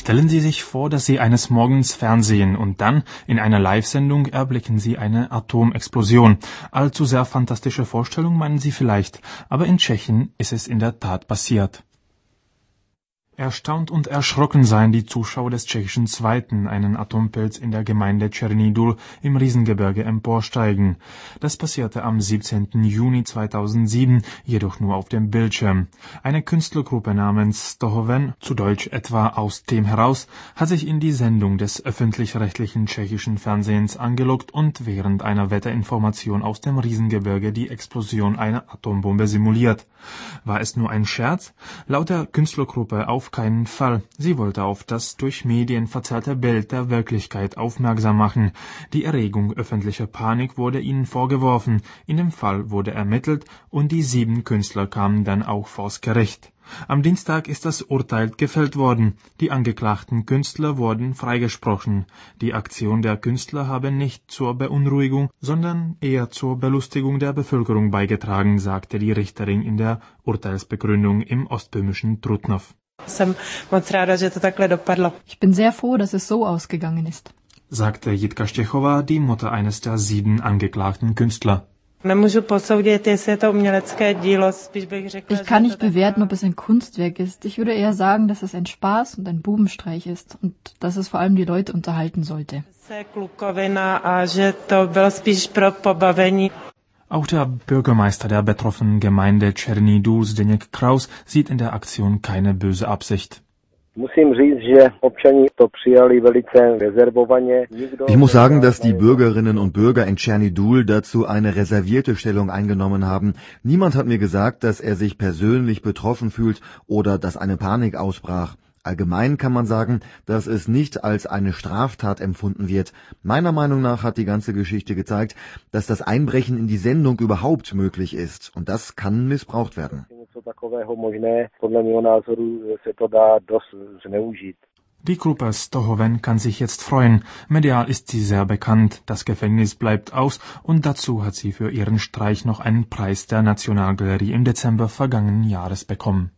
Stellen Sie sich vor, dass Sie eines Morgens Fernsehen und dann in einer Live-Sendung erblicken Sie eine Atomexplosion. Allzu sehr fantastische Vorstellung, meinen Sie vielleicht, aber in Tschechien ist es in der Tat passiert. Erstaunt und erschrocken seien die Zuschauer des tschechischen Zweiten, einen Atompilz in der Gemeinde Černý Důl im Riesengebirge emporsteigen. Das passierte am 17. Juni 2007, jedoch nur auf dem Bildschirm. Eine Künstlergruppe namens Stohoven, zu Deutsch etwa aus dem heraus, hat sich in die Sendung des öffentlich-rechtlichen tschechischen Fernsehens angeloggt und während einer Wetterinformation aus dem Riesengebirge die Explosion einer Atombombe simuliert. War es nur ein Scherz? Laut der Künstlergruppe auf keinen Fall. Sie wollte auf das durch Medien verzerrte Bild der Wirklichkeit aufmerksam machen. Die Erregung öffentlicher Panik wurde ihnen vorgeworfen. In dem Fall wurde ermittelt und die 7 Künstler kamen dann auch vors Gericht. Am Dienstag ist das Urteil gefällt worden. Die angeklagten Künstler wurden freigesprochen. Die Aktion der Künstler habe nicht zur Beunruhigung, sondern eher zur Belustigung der Bevölkerung beigetragen, sagte die Richterin in der Urteilsbegründung im ostböhmischen Trutnov. Ich bin sehr froh, dass es so ausgegangen ist, sagte Jitka Štěchová, die Mutter eines der 7 angeklagten Künstler. Ich kann nicht bewerten, ob es ein Kunstwerk ist. Ich würde eher sagen, dass es ein Spaß und ein Bubenstreich ist und dass es vor allem die Leute unterhalten sollte. Auch der Bürgermeister der betroffenen Gemeinde Černý Důl, Zdeněk Kraus, sieht in der Aktion keine böse Absicht. Ich muss sagen, dass die Bürgerinnen und Bürger in Černý Důl dazu eine reservierte Stellung eingenommen haben. Niemand hat mir gesagt, dass er sich persönlich betroffen fühlt oder dass eine Panik ausbrach. Allgemein kann man sagen, dass es nicht als eine Straftat empfunden wird. Meiner Meinung nach hat die ganze Geschichte gezeigt, dass das Einbrechen in die Sendung überhaupt möglich ist. Und das kann missbraucht werden. Die Gruppe Stohoven kann sich jetzt freuen. Medial ist sie sehr bekannt. Das Gefängnis bleibt aus und dazu hat sie für ihren Streich noch einen Preis der Nationalgalerie im Dezember vergangenen Jahres bekommen.